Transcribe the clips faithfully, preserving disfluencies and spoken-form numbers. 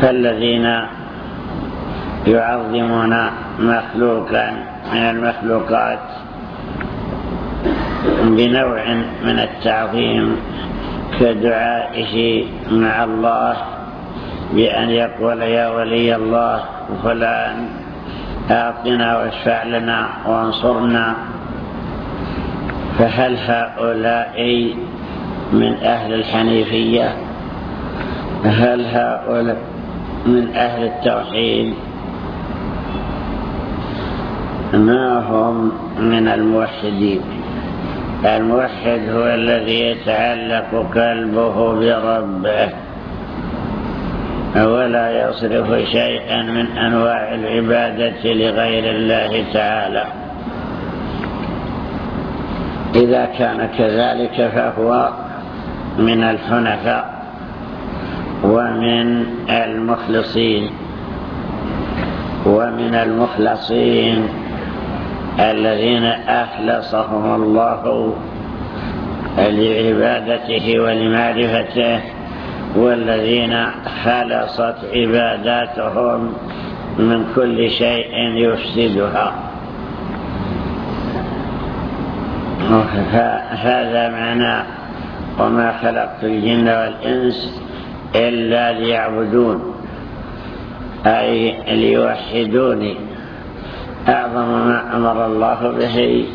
فالذين يعظمون مخلوقا من المخلوقات بنوع من التعظيم كدعائه مع الله بأن يقول يا ولي الله فلان أعطنا واشفع لنا وانصرنا، فهل هؤلاء من أهل الحنيفية؟ هل هؤلاء من أهل التوحيد؟ ما هم من الموحدين. الموحد هو الذي يتعلق قلبه بربه ولا يصرف شيئا من أنواع العبادة لغير الله تعالى. إذا كان كذلك فهو من الحنفاء ومن المخلصين. ومن المخلصين الذين أخلصهم الله لعبادته ولمعرفته، والذين خلصت عباداتهم من كل شيء يفسدها. هذا معنى وما خلقت الجن والإنس إلا ليعبدون، أي ليوحدوني. أعظم ما أمر الله به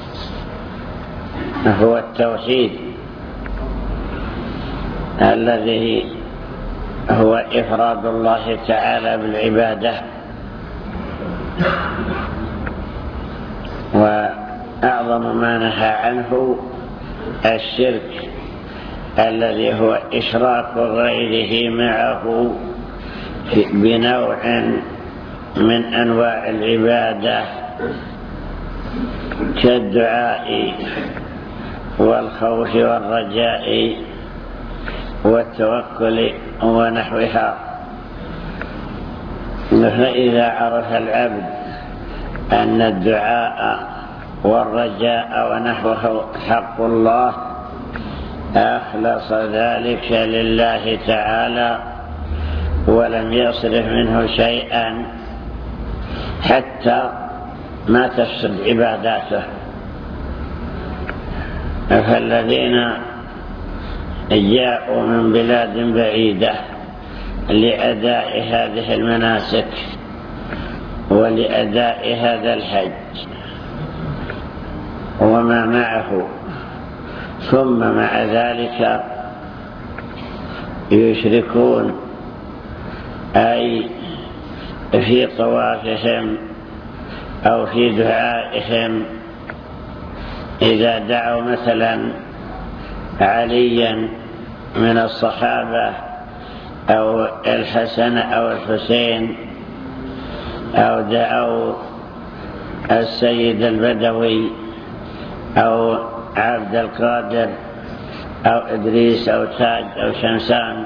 هو التوحيد الذي هو إفراد الله تعالى بالعبادة، وأعظم ما نهى عنه الشرك الذي هو إشراك غيره معه بنوع من أنواع العبادة كالدعاء والخوف والرجاء والتوكل ونحوها. فإذا عرف العبد أن الدعاء والرجاء ونحوه حق الله أخلص ذلك لله تعالى ولم يصرف منه شيئا حتى ما تفسد عباداته. فالذين جاءوا من بلاد بعيدة لأداء هذه المناسك ولأداء هذا الحج وما معه، ثم مع ذلك يشركون أي في طوافهم أو في دعائهم، إذا دعوا مثلا عليا من الصحابة أو الحسن أو الحسين أو دعوا السيد البدوي أو عبد القادر أو إدريس أو تاج أو شمسان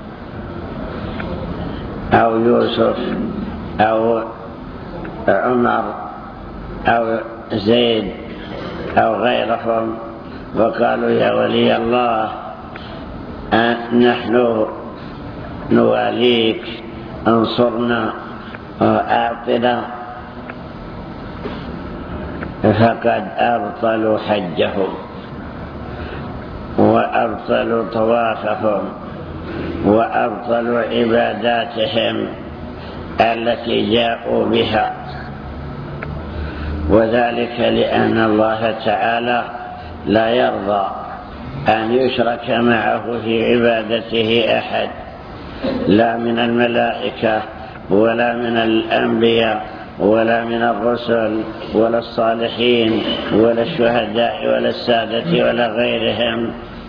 أو يوسف أو عمر أو زيد أو غيرهم، وقالوا يا ولي الله نحن نواليك انصرنا وأعطنا، فقد أبطلوا حجهم وأبطلوا طوافهم وأبطلوا عباداتهم التي جاءوا بها. وذلك لأن الله تعالى لا يرضى أن يشرك معه في عبادته أحد، لا من الملائكة ولا من الأنبياء ولا من الرسل ولا الصالحين ولا الشهداء ولا السادة ولا غيرهم.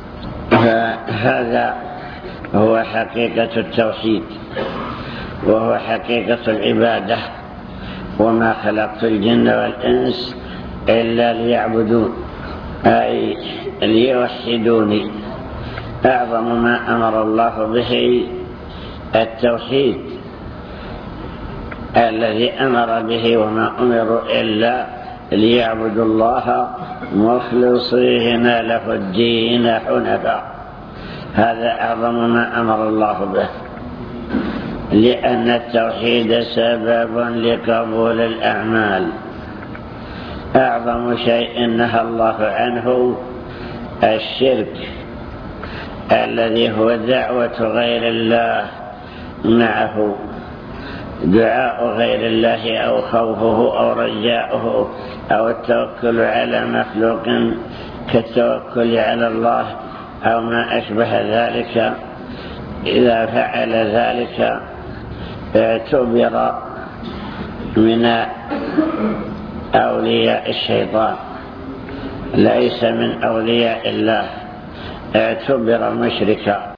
فهذا هو حقيقة التوحيد وهو حقيقة العبادة. وما خلقت الجن والإنس إلا ليعبدون أي ليوحدوني. أعظم ما أمر الله به التوحيد الذي أمر به، وما أمروا إلا ليعبدوا الله مخلصين له الدين حنفاء. هذا أعظم ما أمر الله به. لأن التوحيد سبب لقبول الأعمال. أعظم شيء نهى الله عنه الشرك الذي هو دعوة غير الله معه، دعاء غير الله أو خوفه أو رجاؤه أو التوكل على مخلوق كالتوكل على الله أو ما أشبه ذلك. إذا فعل ذلك اعتبر من أولياء الشيطان ليس من أولياء الله، اعتبر مشركا.